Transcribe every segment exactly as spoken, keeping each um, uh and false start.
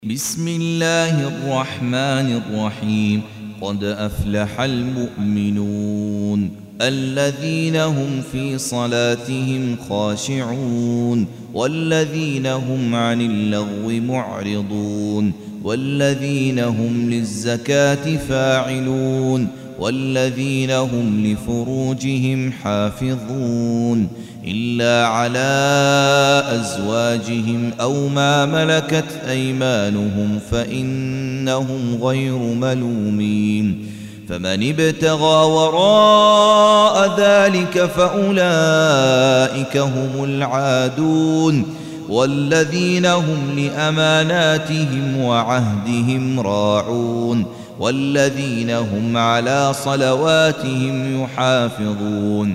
بسم الله الرحمن الرحيم. قد أفلح المؤمنون الذين هم في صلاتهم خاشعون والذين هم عن اللغو معرضون والذين هم للزكاة فاعلون والذين هم لفروجهم حافظون إلا على أزواجهم أو ما ملكت أيمانهم فإنهم غير ملومين. فمن ابتغى وراء ذلك فأولئك هم العادون والذين هم لأماناتهم وعهدهم راعون والذين هم على صلواتهم يحافظون.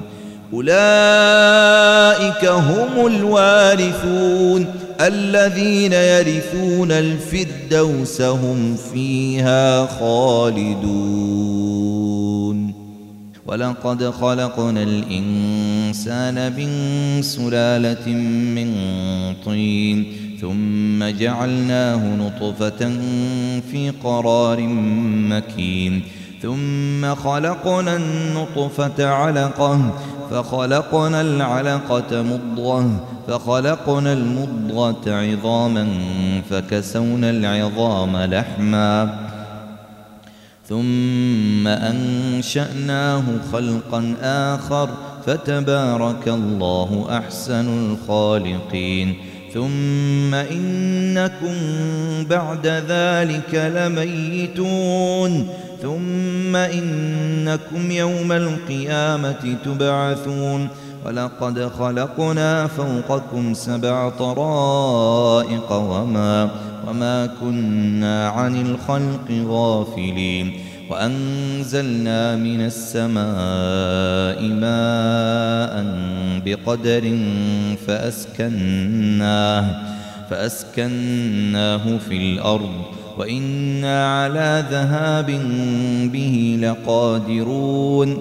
أولئك هم الوارثون الذين يرثون الفردوس هم فيها خالدون. ولقد خلقنا الإنسان من سلالة من طين ثم جعلناه نطفة في قرار مكين ثم خلقنا النطفة علقة فخلقنا العلقة مضغة فخلقنا المضغة عظاما فكسونا العظام لحما ثم أنشأناه خلقا آخر فتبارك الله أحسن الخالقين. ثم إنكم بعد ذلك لميتون ثم إنكم يوم القيامة تبعثون. ولقد خلقنا فوقكم سبع طرائق وما, وما كنا عن الخلق غافلين. وأنزلنا من السماء ماء بقدر فأسكناه, فأسكناه في الأرض وإنا على ذهاب به لقادرون.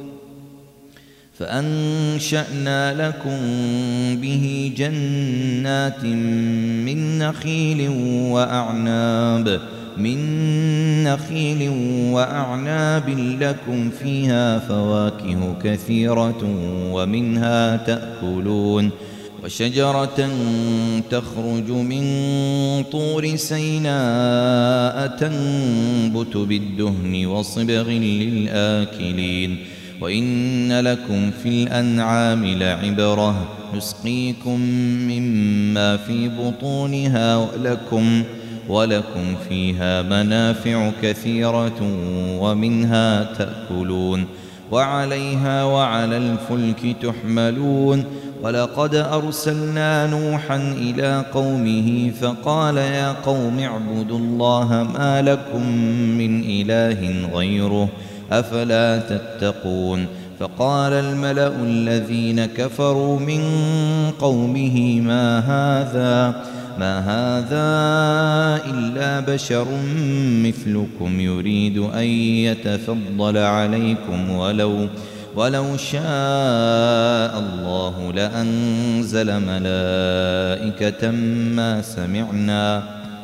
فأنشأنا لكم به جنات من نخيل وأعناب من نخيل وأعناب لكم فيها فواكه كثيرة ومنها تأكلون. وشجرة تخرج من طور سيناء تنبت بالدهن وصبغ للآكلين. وإن لكم في الأنعام لعبرة نسقيكم مما في بطونها ولكم, ولكم فيها منافع كثيرة ومنها تأكلون وعليها وعلى الفلك تحملون. ولقد أرسلنا نوحا إلى قومه فقال يا قوم اعبدوا الله ما لكم من إله غيره أفلا تتقون. فقال الملأ الذين كفروا من قومه ما هذا ما هذا إلا بشر مثلكم يريد أن يتفضل عليكم ولو ولو شاء الله لأنزل ملائكة ما سمعنا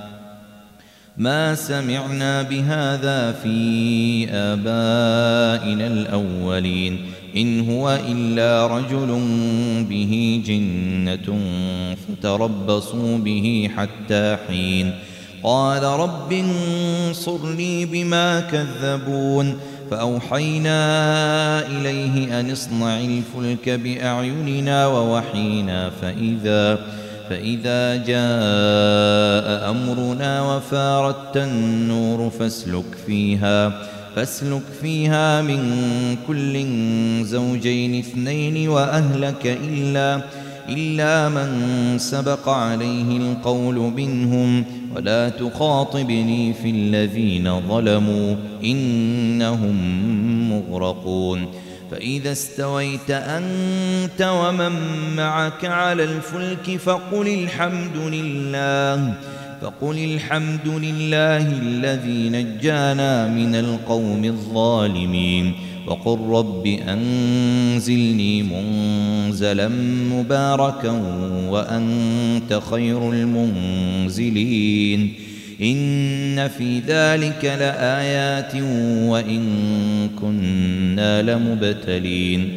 ما سمعنا بهذا في آبائنا الأولين إن هو إلا رجل به جنة فتربصوا به حتى حين. قال رب انصرني بما كذبون. فأوحينا إليه أن اصنع الفلك بأعيننا ووحينا فإذا فإذا جاء أمرنا وفارت النور فاسلك فيها فاسلك فيها من كل زوجين اثنين وأهلك إلا إلا من سبق عليه القول منهم ولا تخاطبني في الذين ظلموا إنهم مغرقون. فإذا استويت أنت ومن معك على الفلك فقل الحمد لله فقل الحمد لله الذي نجانا من القوم الظالمين. وقل رب أنزلني منزلا مباركا وأنت خير المنزلين. إن في ذلك لآيات وإن كنا لمبتلين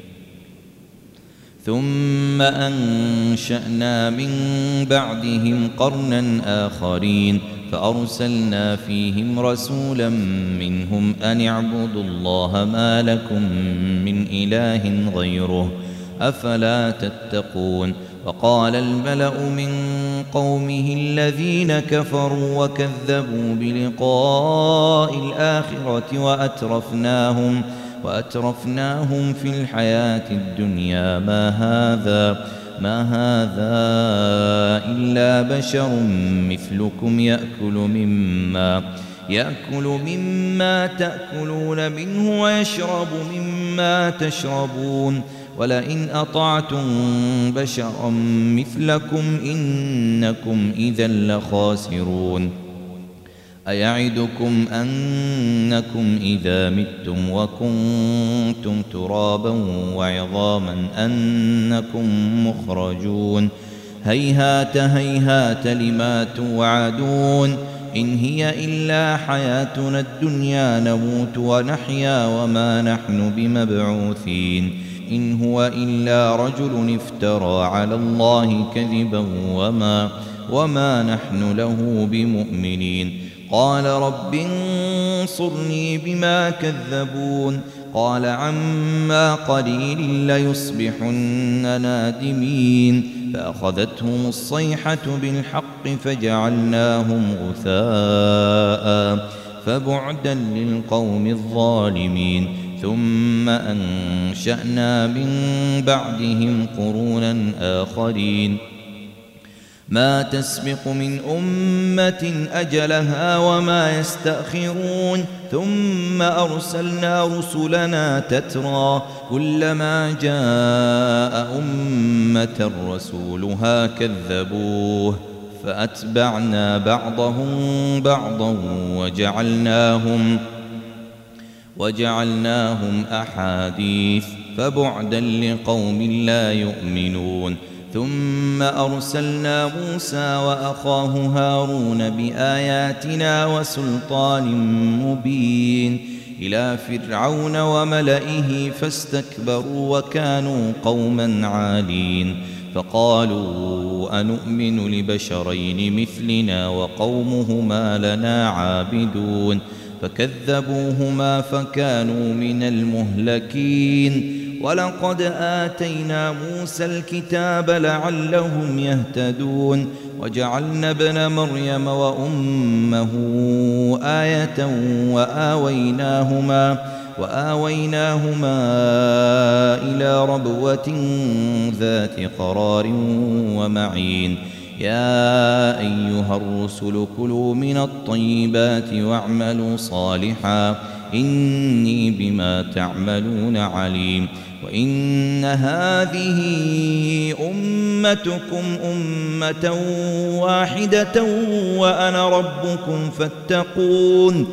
ثم أنشأنا من بعدهم قرنا آخرين فأرسلنا فيهم رسولا منهم أن اعبدوا الله ما لكم من إله غيره أفلا تتقون وقال الملأ من قومه الذين كفروا وكذبوا بلقاء الآخرة وأترفناهم وأترفناهم في الحياة الدنيا ما هذا ما هذا إلا بشر مثلكم يأكل مما يأكل مما تأكلون منه ويشرب مما تشربون ولئن أطعتم بشرا مثلكم إنكم إذا لخاسرون أيعدكم أنكم إذا متم وكنتم ترابا وعظاما أنكم مخرجون هيهات هيهات لما توعدون إن هي إلا حياتنا الدنيا نموت ونحيا وما نحن بمبعوثين إن هو إلا رجل افترى على الله كذبا وما, وما نحن له بمؤمنين قال رب انصرني بما كذبون قال عما قليل ليصبحن نادمين فأخذتهم الصيحة بالحق فجعلناهم غثاء فبعدا للقوم الظالمين ثم أنشأنا من بعدهم قرونا آخرين ما تسبق من أمة أجلها وما يستأخرون ثم أرسلنا رسلنا تترى كلما جاء أمة رسولها كذبوه فأتبعنا بعضهم بعضا وجعلناهم وجعلناهم أحاديث فبعدا لقوم لا يؤمنون ثم أرسلنا موسى وأخاه هارون بآياتنا وسلطان مبين إلى فرعون وملئه فاستكبروا وكانوا قوما عالين فقالوا أنؤمن لبشرين مثلنا وقومهما لنا عابدون فكذبوهما فكانوا من المهلكين ولقد آتينا موسى الكتاب لعلهم يهتدون وجعلنا ابن مريم وأمه آية وآويناهما وآويناهما إلى ربوة ذات قرار ومعين يا أيها الرسل كلوا من الطيبات واعملوا صالحا إني بما تعملون عليم وإن هذه أمتكم أمة واحدة وأنا ربكم فاتقون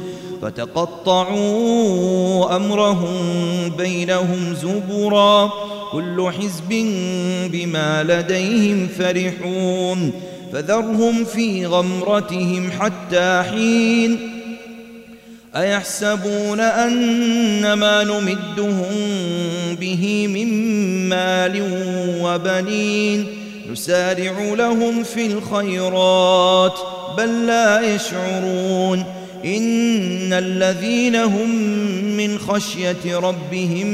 فتقطعوا أمرهم بينهم زبرا كل حزب بما لديهم فرحون فذرهم في غمرتهم حتى حين أيحسبون أن ما نمدهم به من مال وبنين نسارع لهم في الخيرات بل لا يشعرون إن الذين هم من خشية ربهم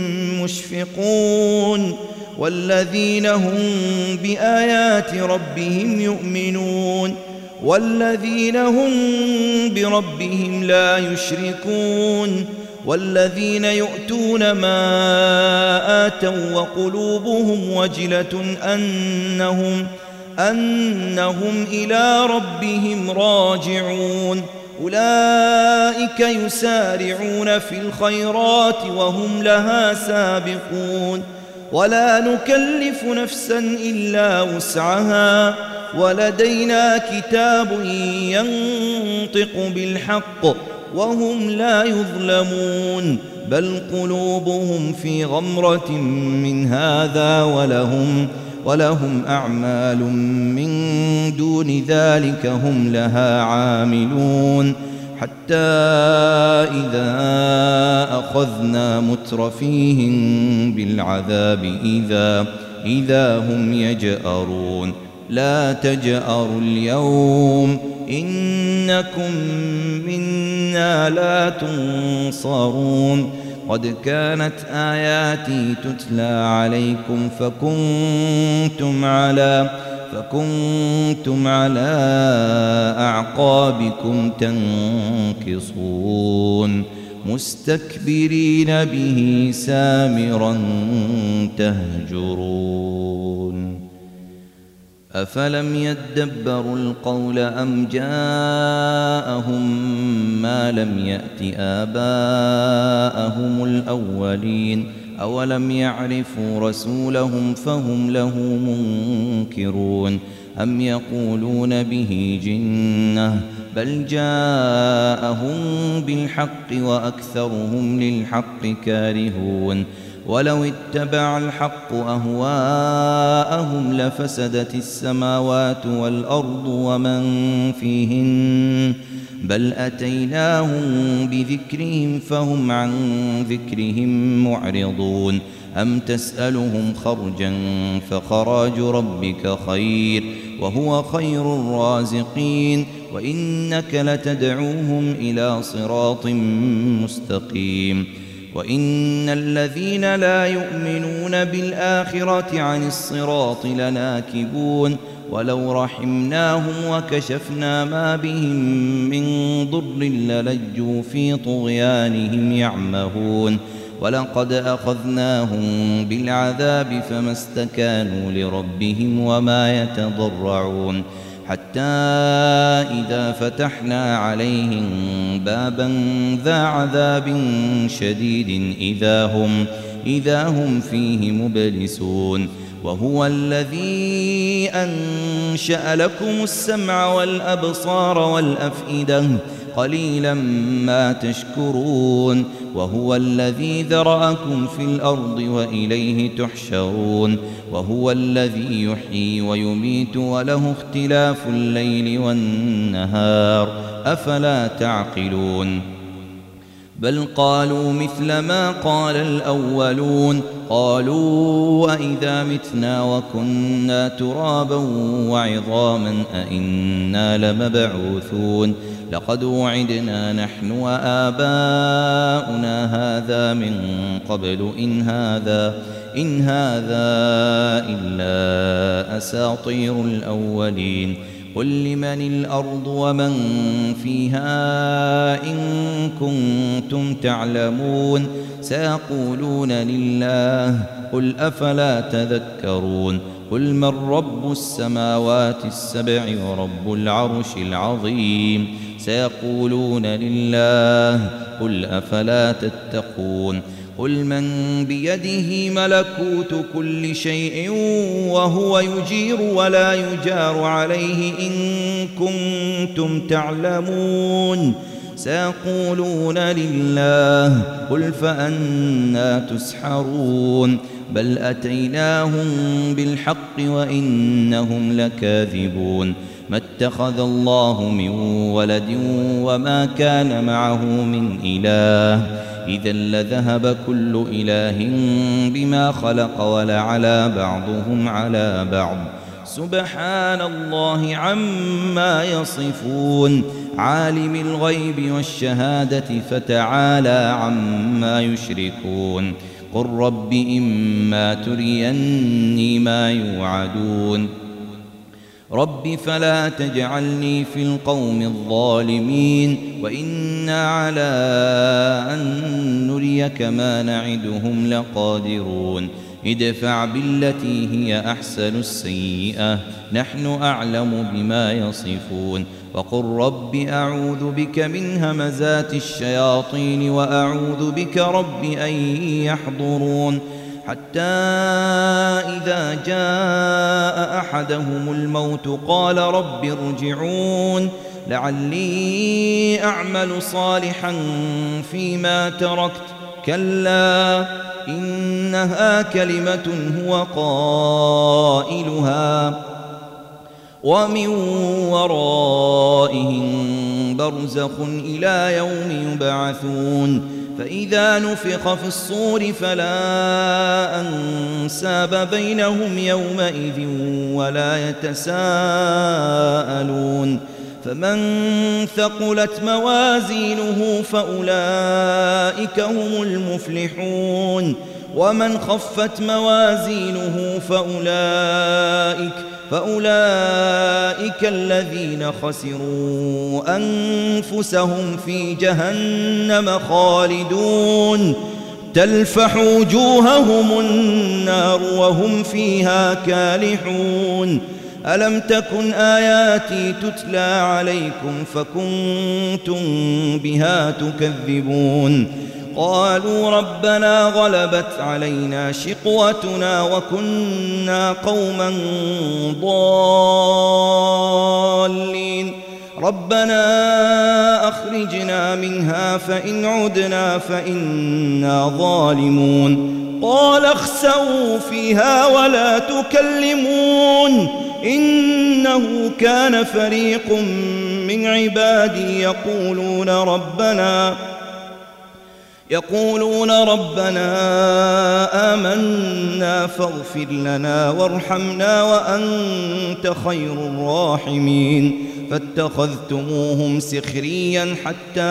مشفقون والذين هم بآيات ربهم يؤمنون والذين هم بربهم لا يشركون والذين يؤتون ما آتوا وقلوبهم وجلة أنهم أنهم إلى ربهم راجعون أولئك يسارعون في الخيرات وهم لها سابقون ولا نكلف نفسا إلا وسعها ولدينا كتاب ينطق بالحق وهم لا يظلمون بل قلوبهم في غمرة من هذا ولهم ولهم أعمال من دون ذلك هم لها عاملون حتى إذا أخذنا مترفيهم بالعذاب إذا, إذا هم يجأرون لا تجأروا اليوم إنكم منا لا تنصرون قد كانت آياتي تتلى عليكم فكنتم على فكنتم على أعقابكم تنكصون مستكبرين به سامرا تهجرون أفلم يدبروا القول أم جاءهم ما لم يأت آباءهم الأولين أولم يعرفوا رسولهم فهم له منكرون أم يقولون به جنة بل جاءهم بالحق وأكثرهم للحق كارهون ولو اتبع الحق أهواءهم لفسدت السماوات والأرض ومن فيهن بل أتيناهم بذكرهم فهم عن ذكرهم معرضون أم تسألهم خرجا فخراج ربك خير وهو خير الرازقين وإنك لتدعوهم إلى صراط مستقيم وإن الذين لا يؤمنون بالآخرة عن الصراط لناكبون ولو رحمناهم وكشفنا ما بهم من ضر للجوا في طغيانهم يعمهون ولقد أخذناهم بالعذاب فما استكانوا لربهم وما يتضرعون حتى إذا فتحنا عليهم بابا ذا عذاب شديد إذا هم, إذا هم فيه مبلسون وهو الذي أنشأ لكم السمع والأبصار والأفئدة قليلا ما تشكرون وهو الذي ذرأكم في الأرض وإليه تحشرون وهو الذي يحيي ويميت وله اختلاف الليل والنهار أفلا تعقلون بل قالوا مثل ما قال الأولون قالوا وإذا متنا وكنا ترابا وعظاما أئنا لمبعوثون لقد وعدنا نحن وآباؤنا هذا من قبل إن هذا إن هذا إلا أساطير الأولين قل لمن الأرض ومن فيها إن كنتم تعلمون سيقولون لله قل أفلا تذكرون قل من رب السماوات السبع ورب العرش العظيم سيقولون لله قل أفلا تتقون قل من بيده ملكوت كل شيء وهو يجير ولا يجار عليه إن كنتم تعلمون سيقولون لله قل فأنى تسحرون بل أتيناهم بالحق وإنهم لكاذبون ما اتخذ الله من ولد وما كان معه من إله إذا لذهب كل إله بما خلق ولعلى بعضهم على بعض سبحان الله عما يصفون عالم الغيب والشهادة فتعالى عما يشركون قل رب إما تريني ما يوعدون رب فلا تجعلني في القوم الظالمين وإنا على أن نريك ما نعدهم لقادرون ادفع بالتي هي أحسن السيئة نحن أعلم بما يصفون وقل رب أعوذ بك من همزات الشياطين وأعوذ بك رب أن يحضرون حتى إذا جاء أحدهم الموت قال رب ارجعون لعلي أعمل صالحا فيما تركت كلا إنها كلمة هو قائلها ومن ورائهم برزخ إلى يوم يبعثون فإذا نفخ في الصور فلا أنساب بينهم يومئذ ولا يتساءلون فمن ثقلت موازينه فأولئك هم المفلحون ومن خفت موازينه فأولئك فأولئك الذين خسروا أنفسهم في جهنم خالدون تلفح وجوههم النار وهم فيها كالحون ألم تكن آياتي تتلى عليكم فكنتم بها تكذبون قالوا ربنا غلبت علينا شقوتنا وكنا قوما ضالين ربنا أخرجنا منها فإن عدنا فإنا ظالمون قال اخسئوا فيها ولا تكلمون إنه كان فريق من عبادي يقولون ربنا يقولون ربنا آمنا فاغفر لنا وارحمنا وأنت خير الراحمين فاتخذتموهم سخريا حتى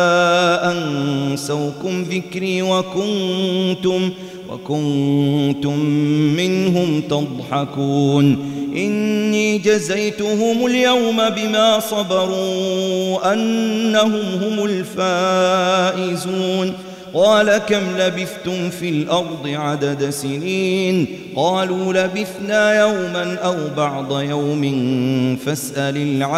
أنسوكم ذكري وكنتم وكنتم منهم تضحكون إني جزيتهم اليوم بما صبروا أنهم هم الفائزون قال كم لبثتم في الأرض عدد سنين قالوا لبثنا يوما أو بعض يوم فاسأل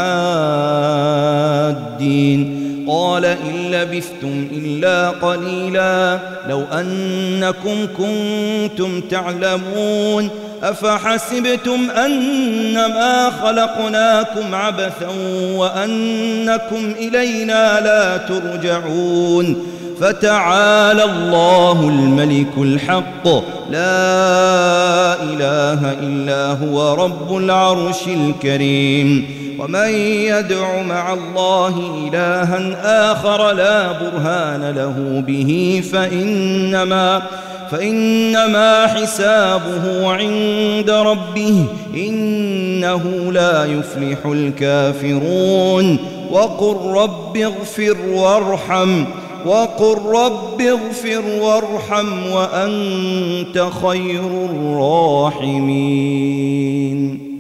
العادين قال إن لبثتم إلا قليلا لو أنكم كنتم تعلمون أفحسبتم أنما خلقناكم عبثا وأنكم إلينا لا ترجعون فتعالى الله الملك الحق لا إله إلا هو رب العرش الكريم ومن يدع مع الله إلها آخر لا برهان له به فإنما فإنما حسابه عند ربه إنه لا يفلح الكافرون وقل رب اغفر وارحم وقل رب اغفر وارحم وأنت خير الراحمين.